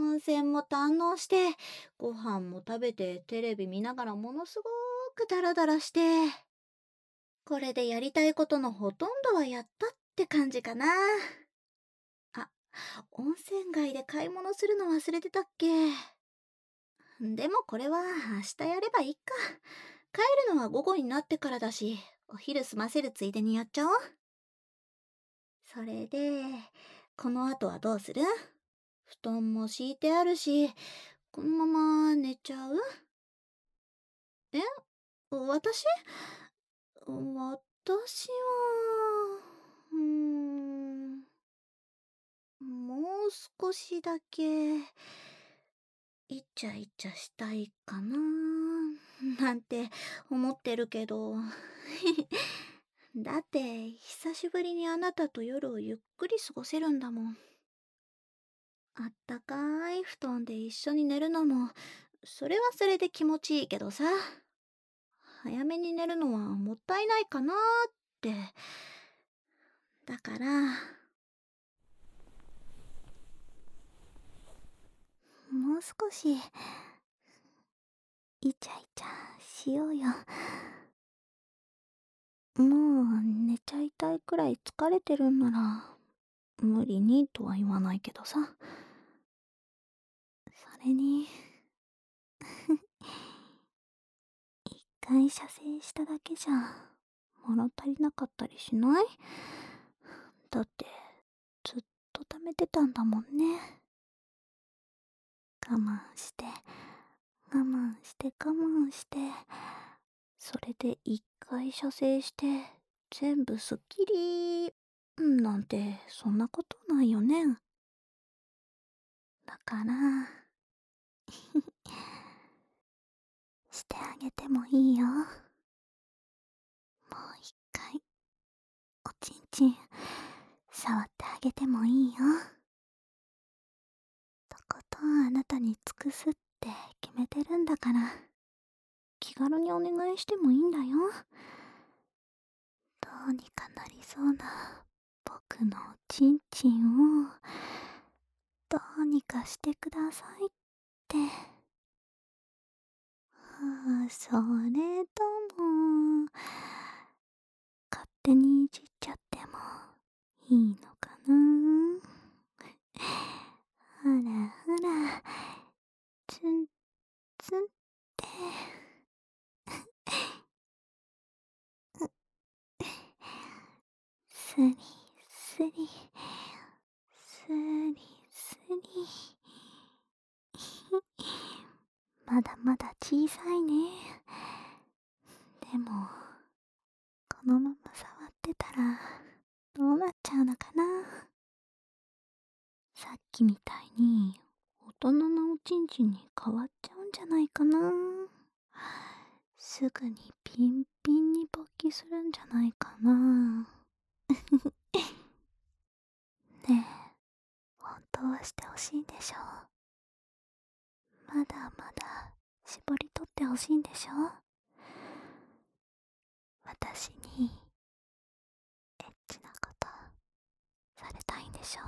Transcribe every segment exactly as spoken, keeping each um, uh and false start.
温泉も堪能して、ご飯も食べて、テレビ見ながらものすごーくダラダラして、これでやりたいことのほとんどはやったって感じかな。あ、温泉街で買い物するの忘れてたっけ。でもこれは明日やればいいか。帰るのは午後になってからだし、お昼済ませるついでにやっちゃおう。それで、この後はどうする？布団も敷いてあるし、このまま寝ちゃう？え？私？私は、うーん、もう少しだけ、イチャイチャしたいかな、なんて思ってるけど。だって、久しぶりにあなたと夜をゆっくり過ごせるんだもん。あったかい布団で一緒に寝るのも、それはそれで気持ちいいけどさ。早めに寝るのはもったいないかなーって。だから、もう少し、イチャイチャしようよ。もう寝ちゃいたいくらい疲れてるんなら、無理にとは言わないけどさ。それに、一回射精しただけじゃ、物足りなかったりしない？だって、ずっと溜めてたんだもんね。我慢して、我慢して我慢して、それで一回射精して、全部すっきり、なんて、そんなことないよね。だから、してあげてもいいよ。もう一回、おちんちん、触ってあげてもいいよ。とことんあなたに尽くすって決めてるんだから、気軽にお願いしてもいいんだよ。どうにかなりそうな僕のおちんちんを、どうにかしてくださいって。はあ、それとも、勝手にいじっちゃってもいいのかな。ほらほら、ツンツンって。スリスリ、スリスリ。まだまだ小さいね。でも、このまま触ってたら、どうなっちゃうのかな。さっきみたいに、大人のおちんちんに変わっちゃうんじゃないかな。すぐにピンピンに勃起するんじゃないかな。ねえ、本当はしてほしいんでしょ？まだまだ絞り取ってほしいんでしょ？私にエッチなことされたいんでしょ？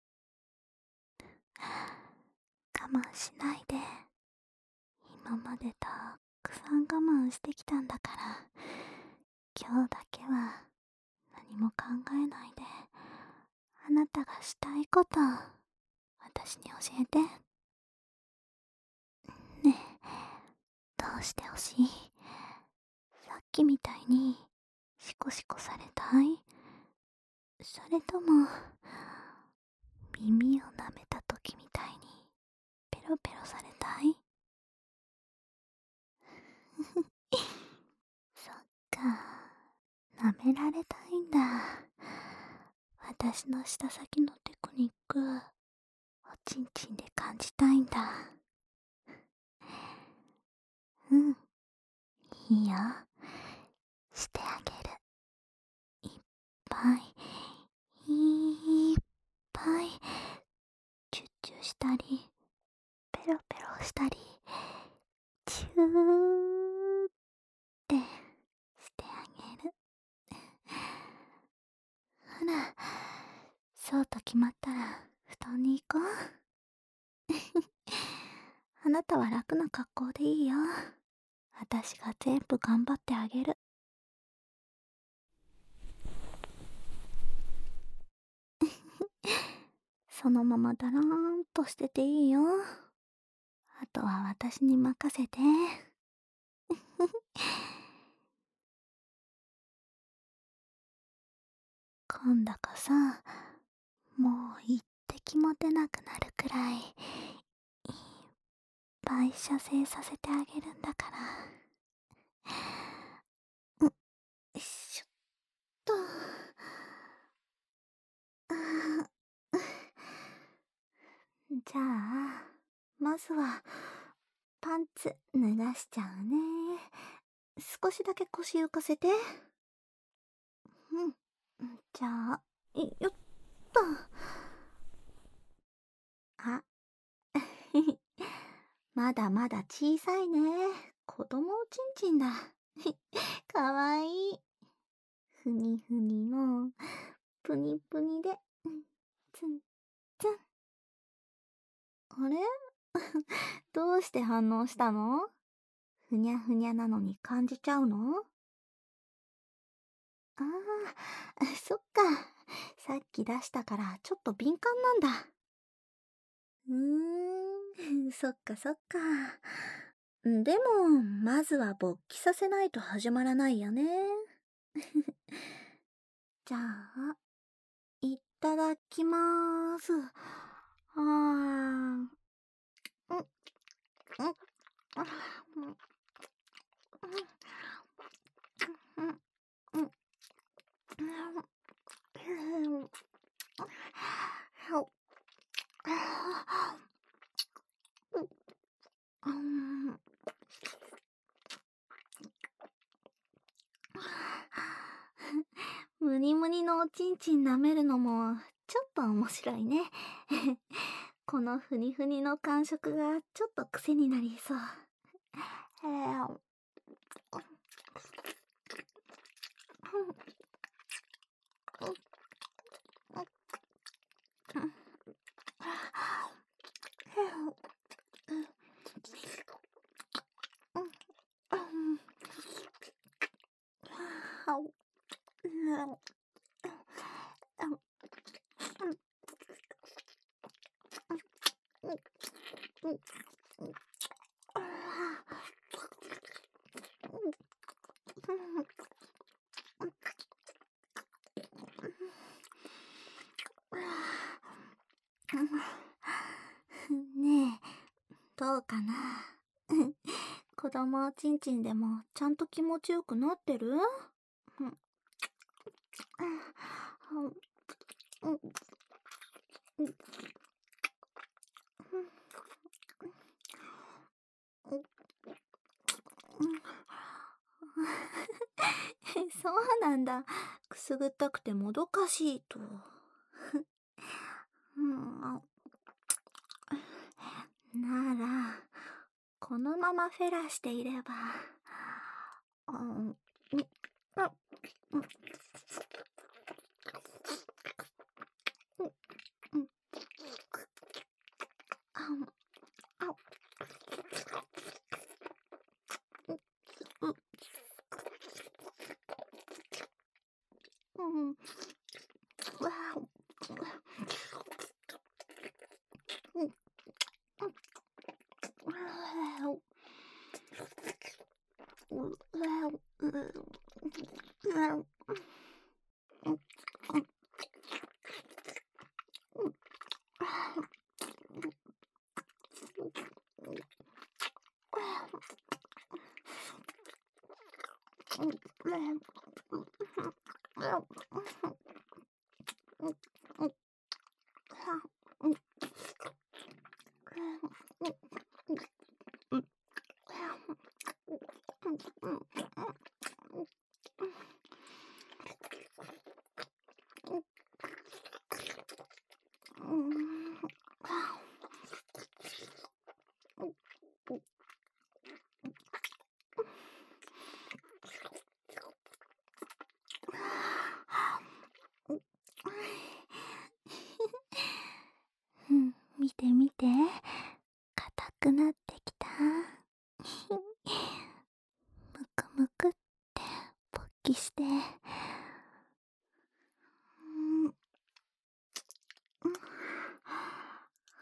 我慢しないで。今までたくさん我慢してきたんだから、今日だけは何も考えないで、あなたがしたいこと私に教えて。ねえ、どうしてほしい？さっきみたいにシコシコされたい？それとも耳を舐めた時みたいにペロペロされたい？そっか、舐められたいんだ。私の舌先のテクニック、おちんちんで感じたいんだ。うん、いいよ。してあげる。いっぱい、いっぱい、チュッチュしたり、ペロペロしたり、チューってしてあげる。ほら、そうと決まったら布団に行こう。 なたは楽な格好でいいよ。私が全部頑張ってあげる。そのままだらーんとしてていいよ。あとは私に任せて。今度こそ、もう一滴も出なくなるくらい、いっぱい射精させてあげるんだから。うっ、よいしょっと。あーじゃあ、まずは、パンツ脱がしちゃうね。少しだけ腰浮かせて。うん。じゃあ、いよっと。あ、まだまだ小さいね。子供おちんちんだ。かわいい。ふにふにの、ぷにぷにで、ツンツン。あれどうして反応したの？ふにゃふにゃなのに感じちゃうの？ああ、そっか。さっき出したからちょっと敏感なんだ。うーん、そっかそっか。でも、まずは勃起させないと始まらないよね。じゃあ、いただきまーす。あー、うん、うん、あうん、うん、うん、うん、うん、ムニムニのおちんちん舐めるのもちょっと面白いね。このふにふにの感触がちょっと癖になりそう。えーねえ、どうかな。子供おちんちんでもちゃんと気持ちよくなってる？うん、うん、うん、そうなんだ。くすぐったくてもどかしいと。うん、なら、このままフェラしていれば、うん、うん、あ、うん、うん、うん、あ、あ、う、うん、わあ、うん、うん、見て見て、硬くなってき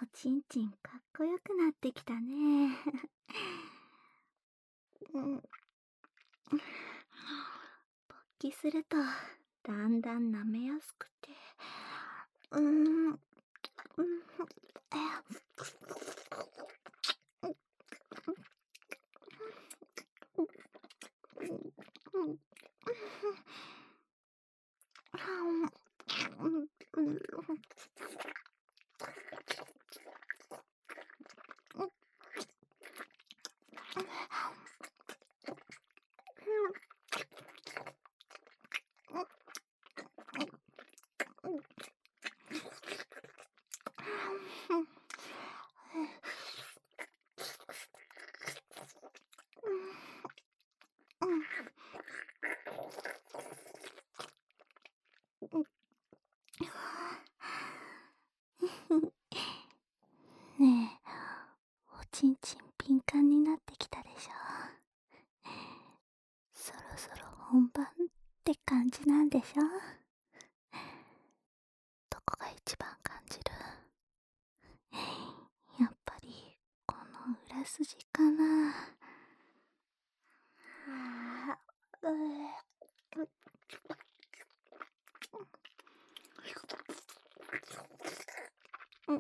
おちんちんかっこよくなってきたね。うん。勃起するとだんだん舐めやすくて、うーん、うん、えうん、うん、うん、ねえ、おちんちん敏感になってきたでしょ。そろそろ本番って感じなんでしょ。どこが一番感じる？やっぱりこの裏筋かな。あーうーうん、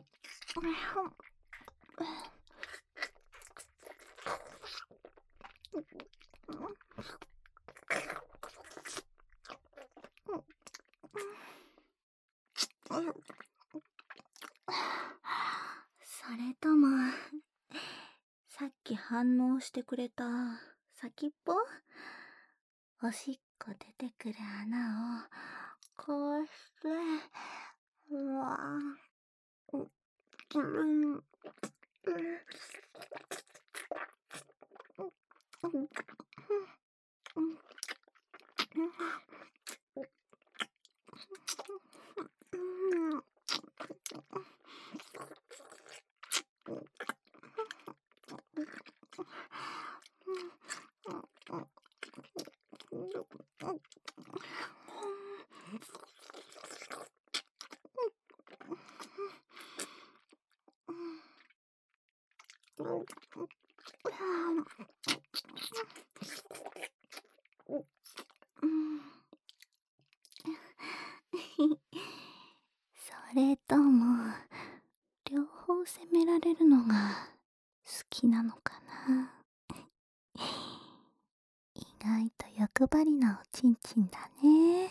それとも、さっき反応してくれた先っぽ？おしっこ出てくる穴を、こうして、うわぁ、う、うん、うん、うん、それとも、両方責められるのが好きなのかな。意外と欲張りなおちんちんだね。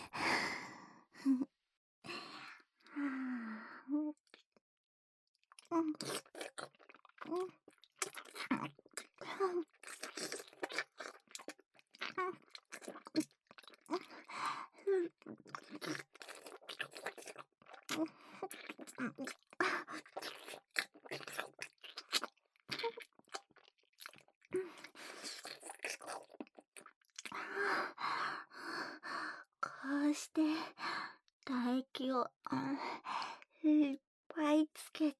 こうして唾液をいっぱいつけて、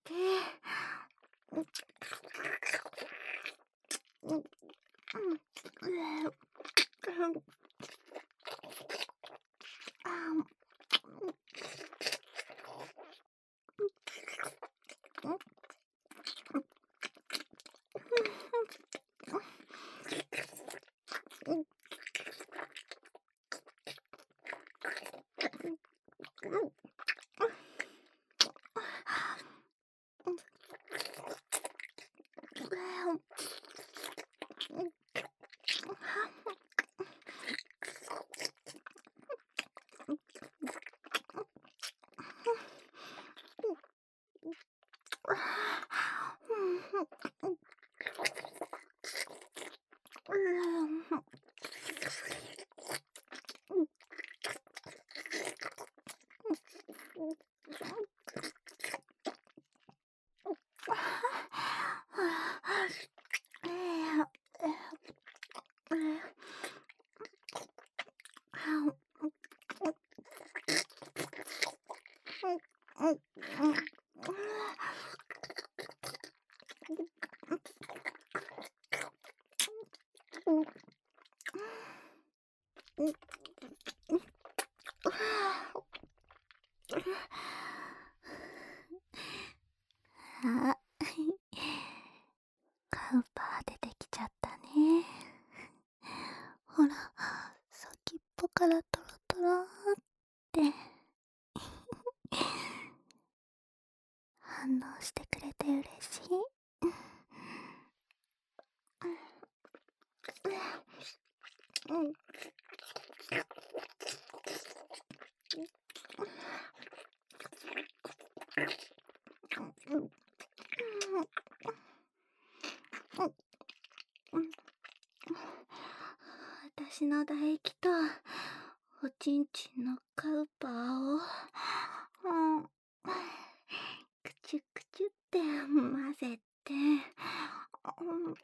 あ、カウパー出てきちゃったね。ほら、先っぽからトロトロって。反応してくれて嬉しい。うん。私の唾液とおちんちんのカウパーを、うん、くちゅくちゅって混ぜて、うん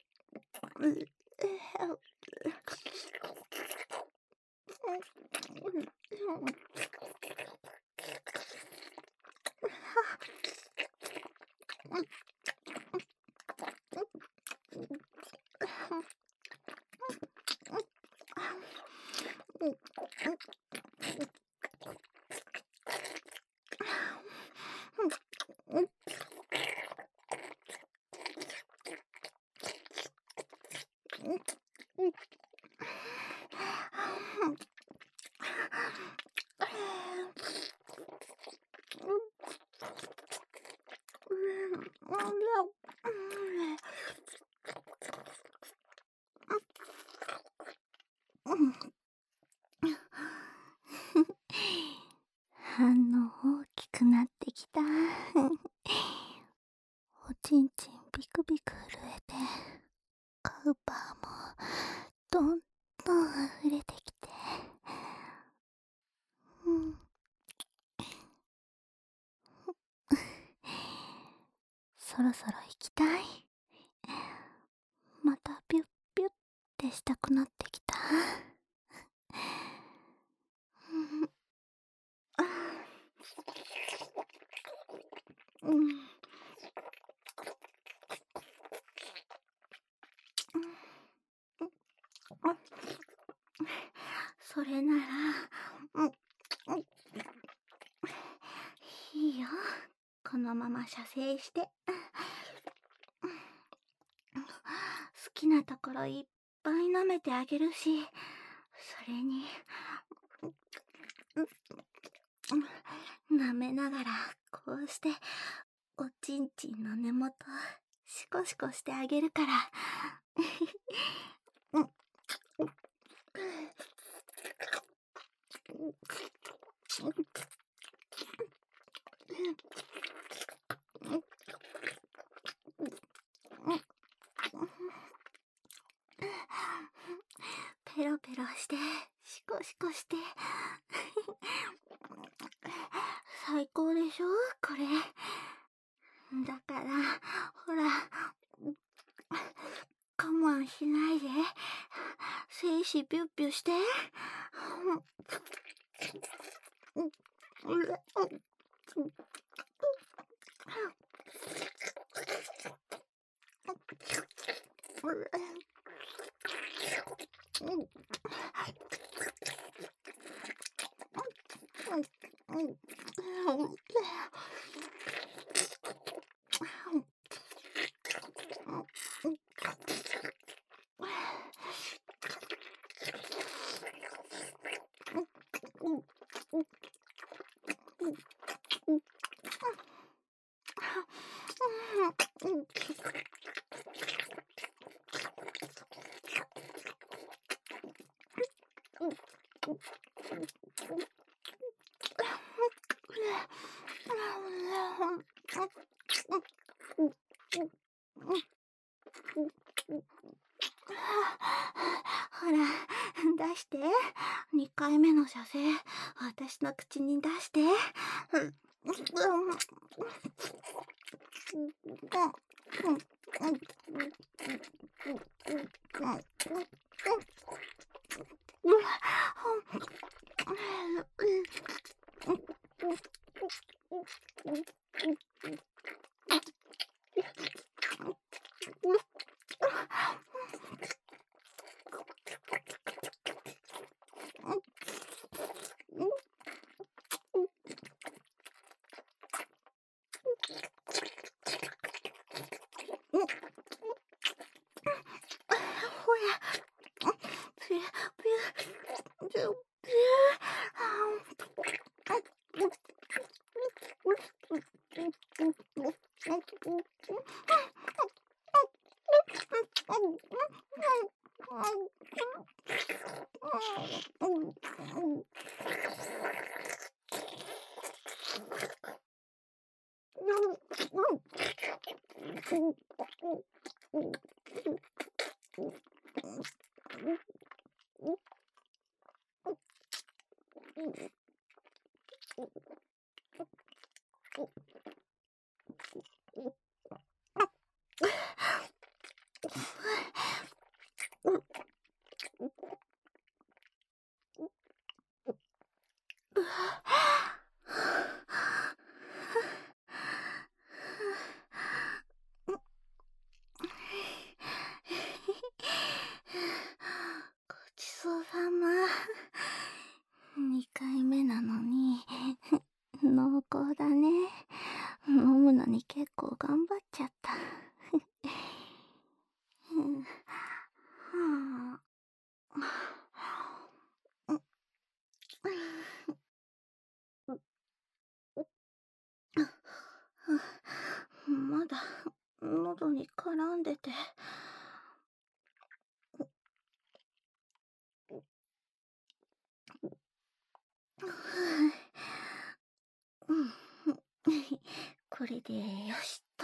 反応大きくなってきた。おちんちんビクビク震えて、カウパーもどんどん溢れてきて、うん、そろそろ行きたい。またピュッピュッってしたくなってきた。うん、それなら、うん、いいよ。このまま射精して。好きなところいっぱい舐めてあげるし、それに、舐めながらこうしておちんちんの根元シコシコしてあげるから。ペロペロしてシコシコして最高でしょこれ。だからほら我慢しないで精子ピュッピュして。ほら出して。にかいめの射精私の口に出して。 ごちそうさま。にかいめなのに濃厚だね。飲むのに結構頑張っちゃった。うんはあまだ喉に絡んでて。うんこれでよしと。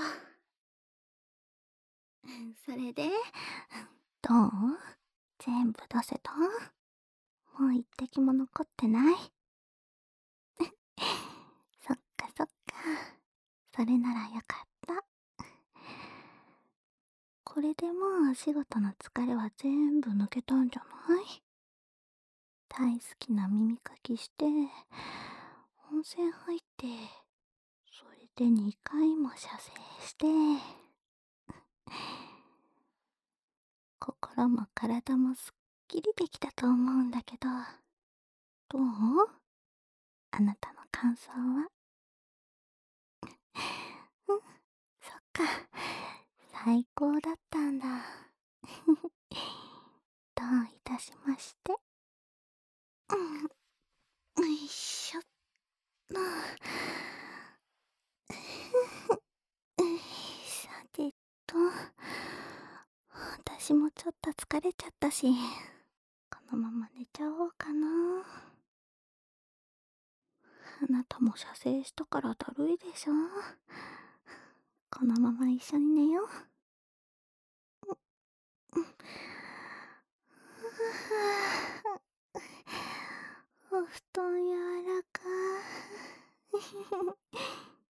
それでどう？全部出せた？もう一滴も残ってない？そっかそっか。それならよかった。これでもうお仕事の疲れは全部抜けたんじゃない？大好きな耳かきして、温泉入って、それでにかいも射精して、心も体もすっきりできたと思うんだけど、どう？あなたの感想は？うん、そっか。最高だったんだ。どういたしまして。うん、よいしょっと。さてと、私もちょっと疲れちゃったし、このまま寝ちゃおうかな。あなたも射精したからだるいでしょ。このまま一緒に寝よう。お布団柔らかい。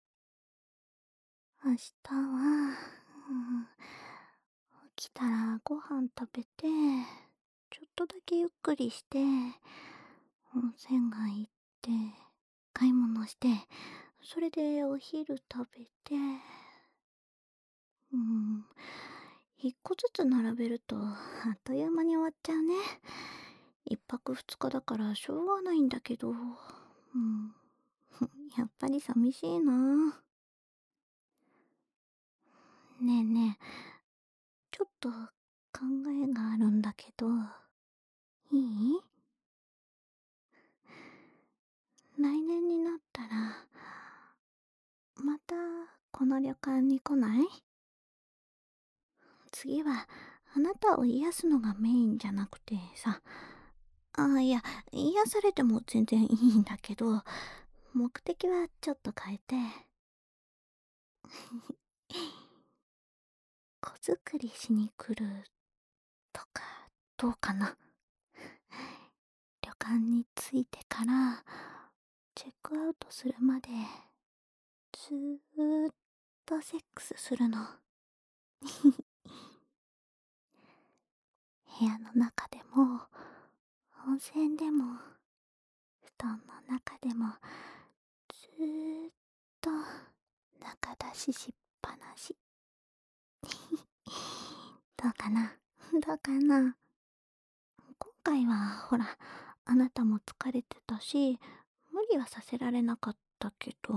明日は、うん、起きたらご飯食べて、ちょっとだけゆっくりして、温泉街行って、買い物して、それでお昼食べて、うん、一個ずつ並べるとあっという間に終わっちゃうね。一泊二日だからしょうがないんだけど、うん、やっぱり寂しいな。ねえねえ、ちょっと考えがあるんだけど、いい？来年になったら、またこの旅館に来ない？次はあなたを癒すのがメインじゃなくてさ、あ、いや、癒されても全然いいんだけど、目的はちょっと変えて、子作りしに来るとか、どうかな？旅館に着いてから、チェックアウトするまで、ずーっとセックスするの。部屋の中でも、温泉でも、布団の中でも、ずーっと中出ししっぱなし。どうかな？どうかな？今回はほら、あなたも疲れてたし、無理はさせられなかったけど、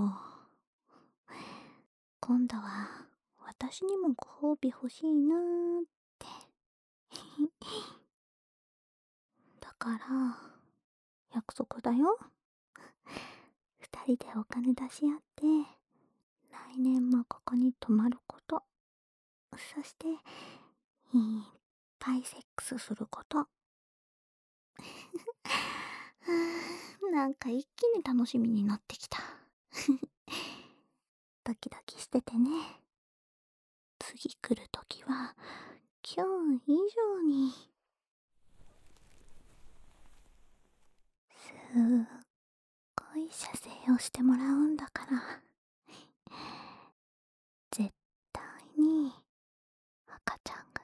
今度は私にもご褒美欲しいなーって。だから、約束だよ。二人でお金出し合って、来来年もここに泊まること、そしていっぱいセックスすること。なんか一気に楽しみになってきた。ドキドキしててね。次来るときは今日以上にすっごい射精をしてもらうんだから、絶対に赤ちゃんが